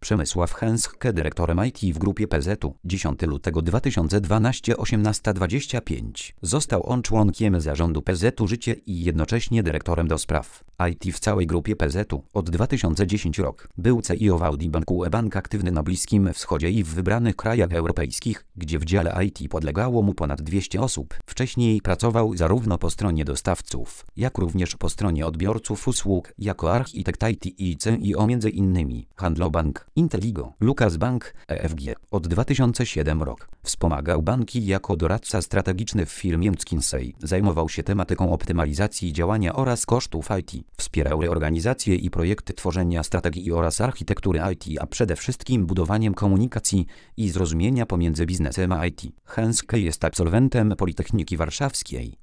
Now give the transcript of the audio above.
Przemysław Hęskę dyrektorem IT w grupie PZU. 10 lutego 2012 18:25. Został on członkiem zarządu PZU Życie i jednocześnie dyrektorem do spraw IT w całej grupie PZU. Od 2010 rok był CEO w Audi Banku e-Bank aktywny na Bliskim Wschodzie i w wybranych krajach europejskich, gdzie w dziale IT podlegało mu ponad 200 osób. Wcześniej pracował zarówno po stronie dostawców, jak również po stronie odbiorców usług jako architekt IT i CEO m.in. Handlobank, Inteligo, Lukas Bank, EFG. Od 2007 rok wspomagał banki jako doradca strategiczny w firmie McKinsey. Zajmował się tematyką optymalizacji działania oraz kosztów IT. Wspierał reorganizacje i projekty tworzenia strategii oraz architektury IT, a przede wszystkim budowaniem komunikacji i zrozumienia pomiędzy biznesem a IT. Hęskę jest absolwentem Politechniki Warszawskiej.